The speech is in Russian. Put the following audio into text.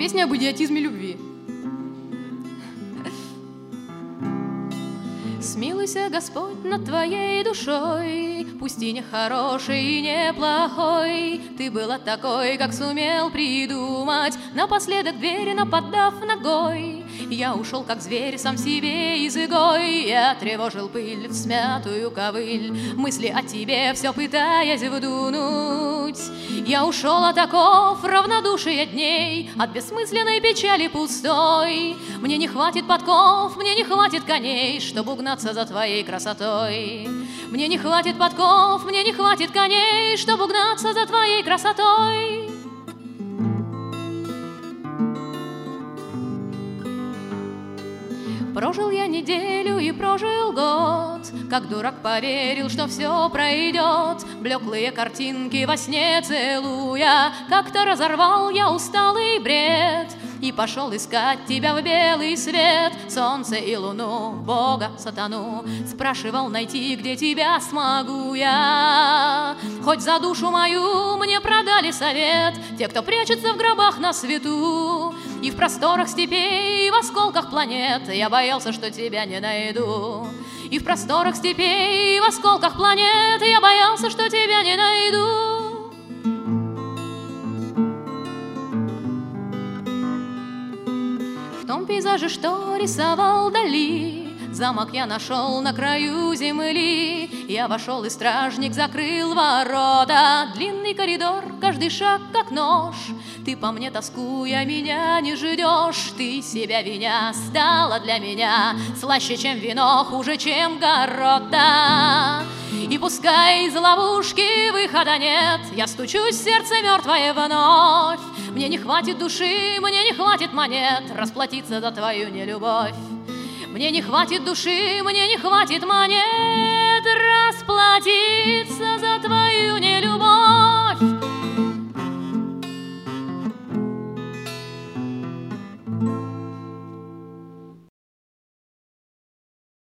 Песня об идиотизме любви. Смилуйся, Господь, над твоей душой, пусть и не хороший, и не плохой. Ты была такой, как сумел придумать, напоследок двери наподдав ногой. Я ушел, как зверь, сам себе изгой. Я тревожил пыль в смятую ковыль, мысли о тебе все пытаясь вдунуть. Я ушел от оков равнодушия дней, от бессмысленной печали пустой. Мне не хватит подков, мне не хватит коней, чтобы угнаться за твоей красотой. Мне не хватит подков, мне не хватит коней, чтобы угнаться за твоей красотой. Прожил я неделю и прожил год, как дурак поверил, что все пройдет. Блеклые картинки во сне целуя, как-то разорвал я усталый бред и пошел искать тебя в белый свет. Солнце и луну, Бога, сатану, спрашивал найти, где тебя смогу я. Хоть за душу мою мне продали совет те, кто прячется в гробах на свету. И в просторах степей, и в осколках планет я боялся, что тебя не найду. И в просторах степей, и в осколках планет я боялся, что тебя не найду. В том пейзаже, что рисовал Дали, замок я нашел на краю земли. Я вошел, и стражник закрыл ворота. Длинный коридор, каждый шаг как нож. Ты по мне тоскуя меня не ждешь. Ты себя виня стала для меня слаще, чем вино, хуже, чем гарота. И пускай из ловушки выхода нет, я стучусь в сердце мертвое вновь. Мне не хватит души, мне не хватит монет расплатиться за твою нелюбовь. Мне не хватит души, мне не хватит монет